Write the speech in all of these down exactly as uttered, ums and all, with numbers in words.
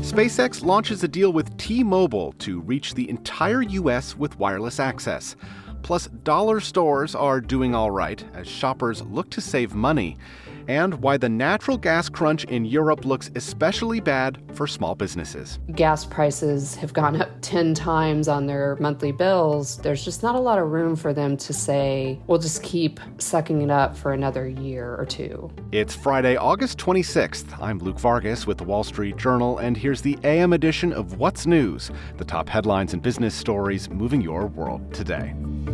SpaceX launches a deal with T-Mobile to reach the entire U S with wireless access. Plus, dollar stores are doing all right as shoppers look to save money. And why the natural gas crunch in Europe looks especially bad for small businesses. Gas prices have gone up ten times on their monthly bills. There's just not a lot of room for them to say, we'll just keep sucking it up for another year or two. It's Friday, August twenty-sixth. I'm Luke Vargas with the Wall Street Journal, and here's the A M edition of What's News, the top headlines and business stories moving your world today.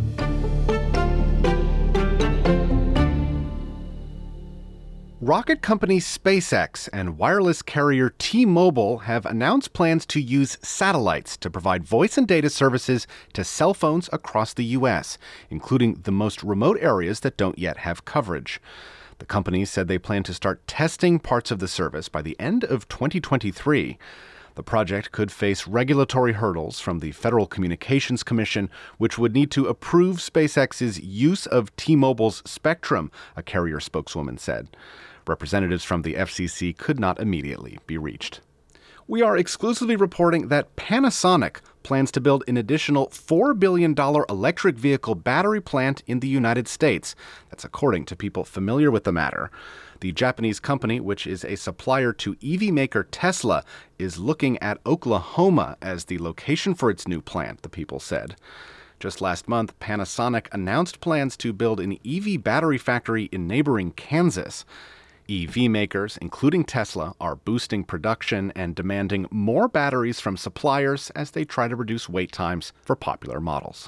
Rocket company SpaceX and wireless carrier T-Mobile have announced plans to use satellites to provide voice and data services to cell phones across the U S, including the most remote areas that don't yet have coverage. The companies said they plan to start testing parts of the service by the end of twenty twenty-three. The project could face regulatory hurdles from the Federal Communications Commission, which would need to approve SpaceX's use of T-Mobile's spectrum, a carrier spokeswoman said. Representatives from the F C C could not immediately be reached. We are exclusively reporting that Panasonic plans to build an additional four billion dollars electric vehicle battery plant in the United States. That's according to people familiar with the matter. The Japanese company, which is a supplier to E V maker Tesla, is looking at Oklahoma as the location for its new plant, the people said. Just last month, Panasonic announced plans to build an E V battery factory in neighboring Kansas. E V makers, including Tesla, are boosting production and demanding more batteries from suppliers as they try to reduce wait times for popular models.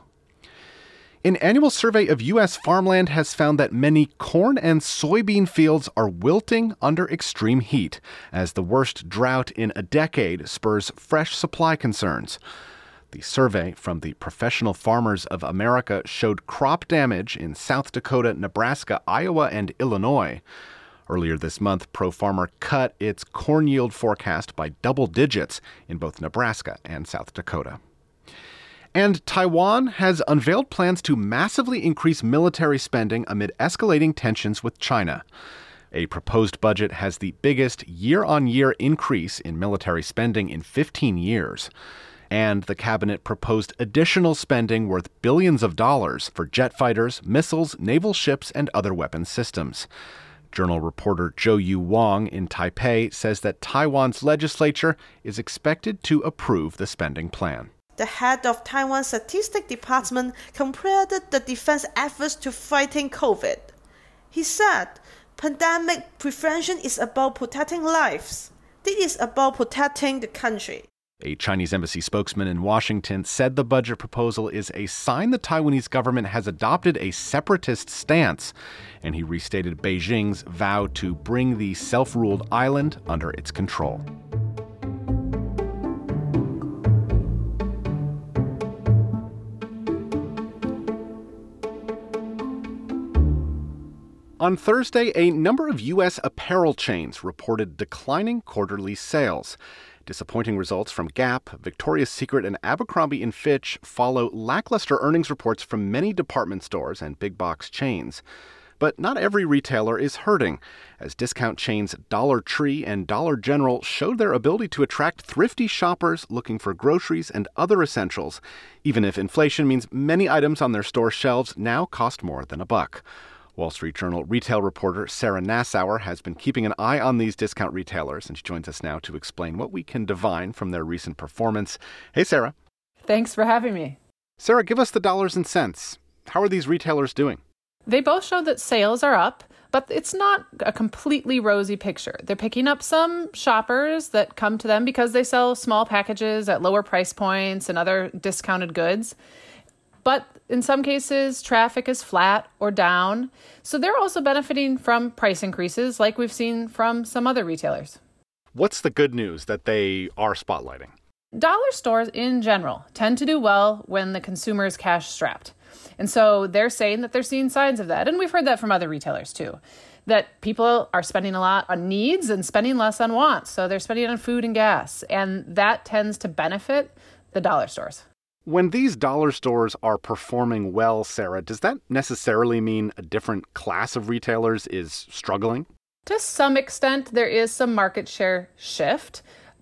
An annual survey of U S farmland has found that many corn and soybean fields are wilting under extreme heat, as the worst drought in a decade spurs fresh supply concerns. The survey from the Professional Farmers of America showed crop damage in South Dakota, Nebraska, Iowa, and Illinois. Earlier this month, ProFarmer cut its corn yield forecast by double digits in both Nebraska and South Dakota. And Taiwan has unveiled plans to massively increase military spending amid escalating tensions with China. A proposed budget has the biggest year-on-year increase in military spending in fifteen years. And the cabinet proposed additional spending worth billions of dollars for jet fighters, missiles, naval ships, and other weapons systems. Journal reporter Zhou Yu Wang in Taipei says that Taiwan's legislature is expected to approve the spending plan. The head of Taiwan's Statistics Department compared the defense efforts to fighting COVID. He said, pandemic prevention is about protecting lives. This is about protecting the country. A Chinese embassy spokesman in Washington said the budget proposal is a sign the Taiwanese government has adopted a separatist stance, and he restated Beijing's vow to bring the self-ruled island under its control. On Thursday, a number of U S apparel chains reported declining quarterly sales. Disappointing results from Gap, Victoria's Secret, and Abercrombie and Fitch follow lackluster earnings reports from many department stores and big box chains. But not every retailer is hurting, as discount chains Dollar Tree and Dollar General showed their ability to attract thrifty shoppers looking for groceries and other essentials, even if inflation means many items on their store shelves now cost more than a buck. Wall Street Journal retail reporter Sarah Nassauer has been keeping an eye on these discount retailers, and she joins us now to explain what we can divine from their recent performance. Hey, Sarah. Thanks for having me. Sarah, give us the dollars and cents. How are these retailers doing? They both show that sales are up, but it's not a completely rosy picture. They're picking up some shoppers that come to them because they sell small packages at lower price points and other discounted goods. But in some cases, traffic is flat or down. So they're also benefiting from price increases like we've seen from some other retailers. What's the good news that they are spotlighting? Dollar stores in general tend to do well when the consumer is cash strapped. And so they're saying that they're seeing signs of that. And we've heard that from other retailers too, that people are spending a lot on needs and spending less on wants. So they're spending on food and gas. And that tends to benefit the dollar stores. When these dollar stores are performing well, Sarah, does that necessarily mean a different class of retailers is struggling? To some extent, there is some market share shift.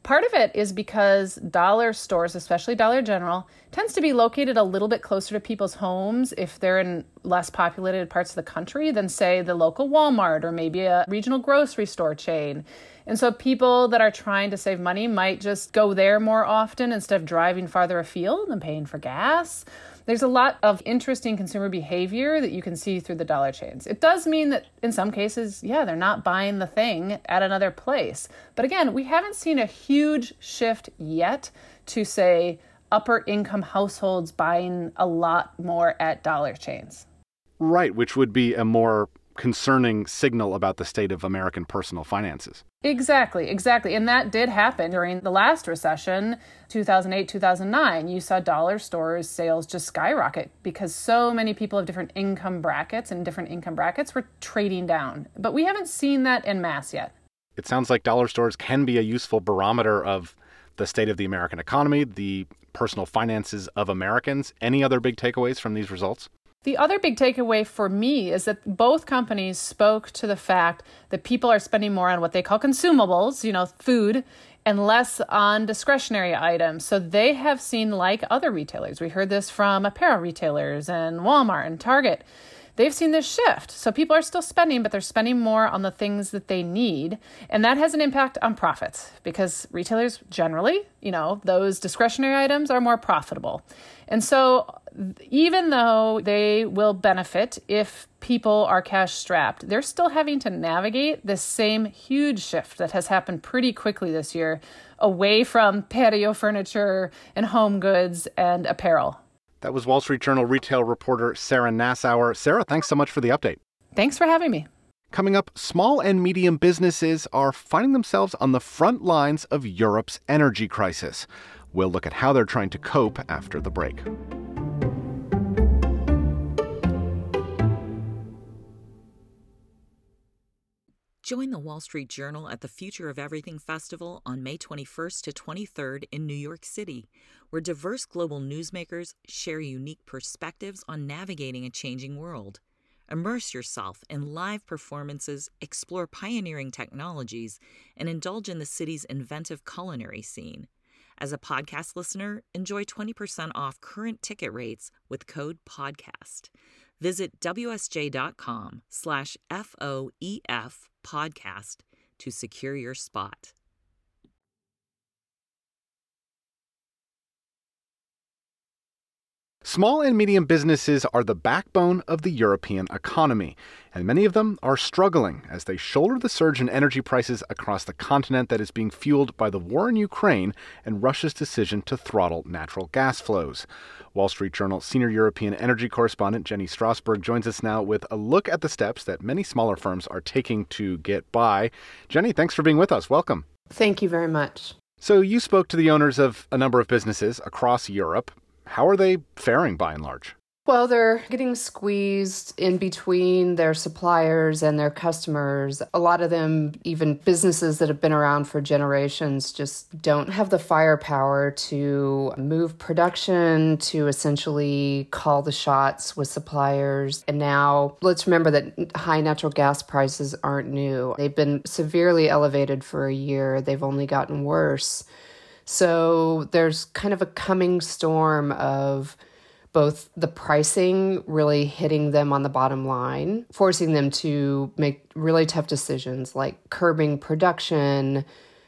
Part of it is because dollar stores, especially Dollar General, tends to be located a little bit closer to people's homes if they're in less populated parts of the country than, say, the local Walmart or maybe a regional grocery store chain. And so people that are trying to save money might just go there more often instead of driving farther afield and paying for gas. There's a lot of interesting consumer behavior that you can see through the dollar chains. It does mean that in some cases, yeah, they're not buying the thing at another place. But again, we haven't seen a huge shift yet to, say, upper income households buying a lot more at dollar chains. Right, which would be a more concerning signal about the state of American personal finances. Exactly, exactly. And that did happen during the last recession, two thousand eight, two thousand nine. You saw dollar stores sales just skyrocket because so many people of different income brackets and different income brackets were trading down. But we haven't seen that en masse yet. It sounds like dollar stores can be a useful barometer of the state of the American economy, the personal finances of Americans. Any other big takeaways from these results? The other big takeaway for me is that both companies spoke to the fact that people are spending more on what they call consumables, you know, food, and less on discretionary items. So they have seen, like other retailers, we heard this from apparel retailers and Walmart and Target, they've seen this shift. So people are still spending, but they're spending more on the things that they need. And that has an impact on profits because retailers generally, you know, those discretionary items are more profitable. And so even though they will benefit if people are cash strapped, they're still having to navigate this same huge shift that has happened pretty quickly this year away from patio furniture and home goods and apparel. That was Wall Street Journal retail reporter Sarah Nassauer. Sarah, thanks so much for the update. Thanks for having me. Coming up, small and medium businesses are finding themselves on the front lines of Europe's energy crisis. We'll look at how they're trying to cope after the break. Join the Wall Street Journal at the Future of Everything Festival on May twenty-first to twenty-third in New York City, where diverse global newsmakers share unique perspectives on navigating a changing world. Immerse yourself in live performances, explore pioneering technologies, and indulge in the city's inventive culinary scene. As a podcast listener, enjoy twenty percent off current ticket rates with code PODCAST. Visit wsj.com slash F-O-E-F podcast to secure your spot. Small and medium businesses are the backbone of the European economy, and many of them are struggling as they shoulder the surge in energy prices across the continent that is being fueled by the war in Ukraine and Russia's decision to throttle natural gas flows. Wall Street Journal senior European energy correspondent Jenny Strasberg joins us now with a look at the steps that many smaller firms are taking to get by. Jenny, thanks for being with us. Welcome. Thank you very much. So you spoke to the owners of a number of businesses across Europe. How are they faring by and large? Well, they're getting squeezed in between their suppliers and their customers. A lot of them, even businesses that have been around for generations, just don't have the firepower to move production, to essentially call the shots with suppliers. And now, let's remember that high natural gas prices aren't new. They've been severely elevated for a year. They've only gotten worse. So there's kind of a coming storm of both the pricing really hitting them on the bottom line, forcing them to make really tough decisions like curbing production,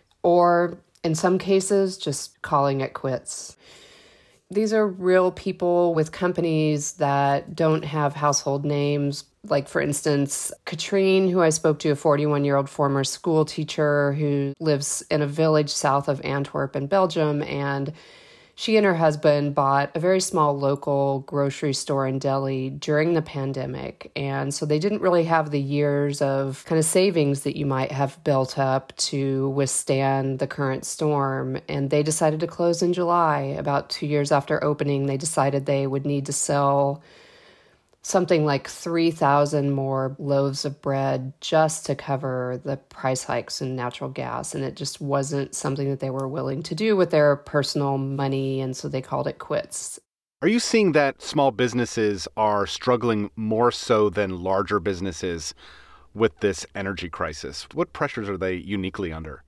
or in some cases, just calling it quits. These are real people with companies that don't have household names. Like, for instance, Katrine, who I spoke to, a forty-one-year-old former school teacher who lives in a village south of Antwerp in Belgium, and she and her husband bought a very small local grocery store in Delhi during the pandemic. And so they didn't really have the years of kind of savings that you might have built up to withstand the current storm. And they decided to close in July. About two years after opening, they decided they would need to sell something like three thousand more loaves of bread just to cover the price hikes in natural gas. And it just wasn't something that they were willing to do with their personal money. And so they called it quits. Are you seeing that small businesses are struggling more so than larger businesses with this energy crisis? What pressures are they uniquely under?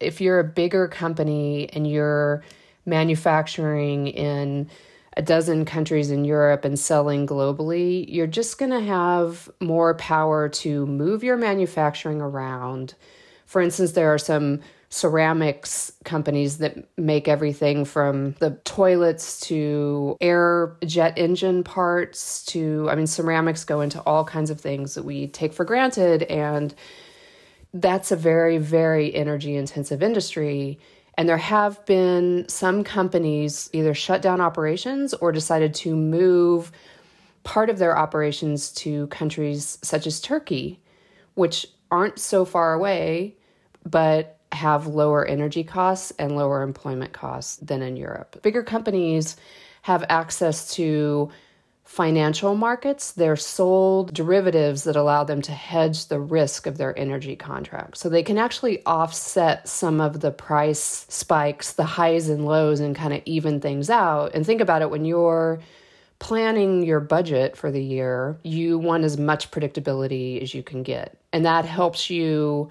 If you're a bigger company and you're manufacturing in a dozen countries in Europe and selling globally, you're just going to have more power to move your manufacturing around. For instance, there are some ceramics companies that make everything from the toilets to air jet engine parts to, I mean, ceramics go into all kinds of things that we take for granted. And that's a very, very energy intensive industry. And there have been some companies either shut down operations or decided to move part of their operations to countries such as Turkey, which aren't so far away, but have lower energy costs and lower employment costs than in Europe. Bigger companies have access to financial markets. They're sold derivatives that allow them to hedge the risk of their energy contracts. So they can actually offset some of the price spikes, the highs and lows, and kind of even things out. And think about it, when you're planning your budget for the year, you want as much predictability as you can get. And that helps you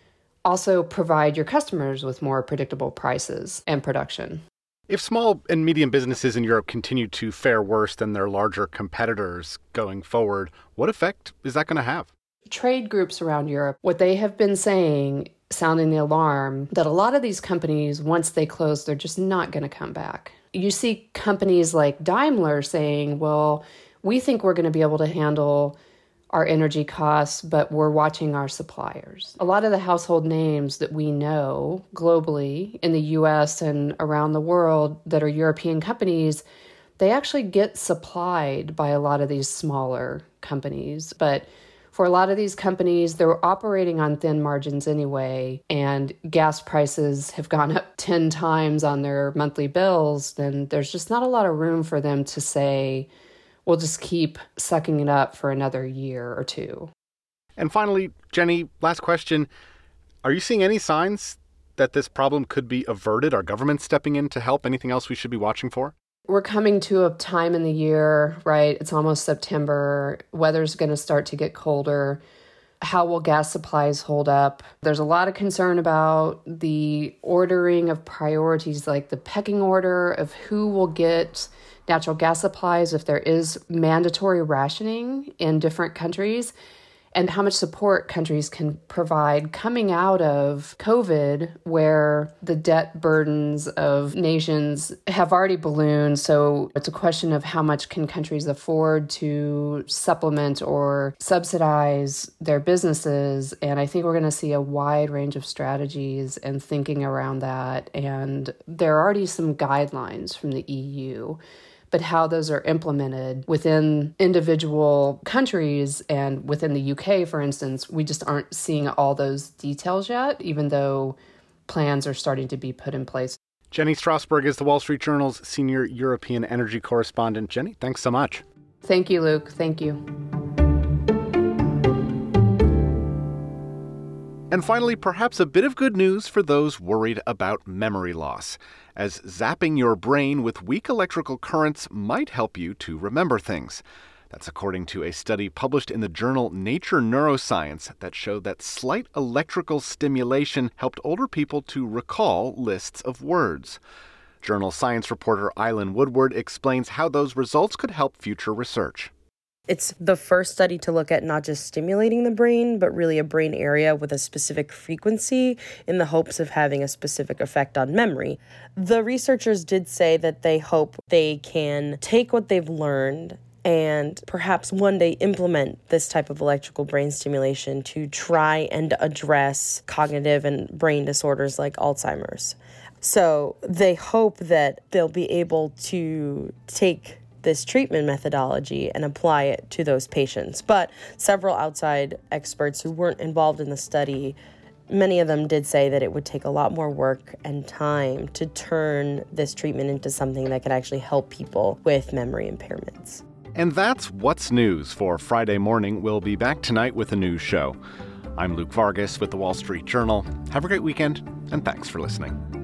also provide your customers with more predictable prices and production. If small and medium businesses in Europe continue to fare worse than their larger competitors going forward, what effect is that going to have? Trade groups around Europe, what they have been saying, sounding the alarm, that a lot of these companies, once they close, they're just not going to come back. You see companies like Daimler saying, well, we think we're going to be able to handle our energy costs, but we're watching our suppliers. A lot of the household names that we know globally in the U S and around the world that are European companies, they actually get supplied by a lot of these smaller companies. But for a lot of these companies, they're operating on thin margins anyway, and gas prices have gone up ten times on their monthly bills, then there's just not a lot of room for them to say, we'll just keep sucking it up for another year or two. And finally, Jenny, last question. Are you seeing any signs that this problem could be averted? Are governments stepping in to help? Anything else we should be watching for? We're coming to a time in the year, right? It's almost September. Weather's going to start to get colder. How will gas supplies hold up? There's a lot of concern about the ordering of priorities, like the pecking order of who will get natural gas supplies if there is mandatory rationing in different countries, and how much support countries can provide coming out of COVID, where the debt burdens of nations have already ballooned. So it's a question of how much can countries afford to supplement or subsidize their businesses. And I think we're going to see a wide range of strategies and thinking around that. And there are already some guidelines from the E U. But how those are implemented within individual countries and within the U K, for instance, we just aren't seeing all those details yet, even though plans are starting to be put in place. Jenny Strasberg is the Wall Street Journal's senior European energy correspondent. Jenny, thanks so much. Thank you, Luke. Thank you. And finally, perhaps a bit of good news for those worried about memory loss, as zapping your brain with weak electrical currents might help you to remember things. That's according to a study published in the journal Nature Neuroscience that showed that slight electrical stimulation helped older people to recall lists of words. Journal Science reporter Eileen Woodward explains how those results could help future research. It's the first study to look at not just stimulating the brain, but really a brain area with a specific frequency in the hopes of having a specific effect on memory. The researchers did say that they hope they can take what they've learned and perhaps one day implement this type of electrical brain stimulation to try and address cognitive and brain disorders like Alzheimer's. So they hope that they'll be able to take this treatment methodology and apply it to those patients. But several outside experts who weren't involved in the study, many of them did say that it would take a lot more work and time to turn this treatment into something that could actually help people with memory impairments. And that's What's News for Friday morning. We'll be back tonight with a news show. I'm Luke Vargas with the Wall Street Journal. Have a great weekend, and thanks for listening.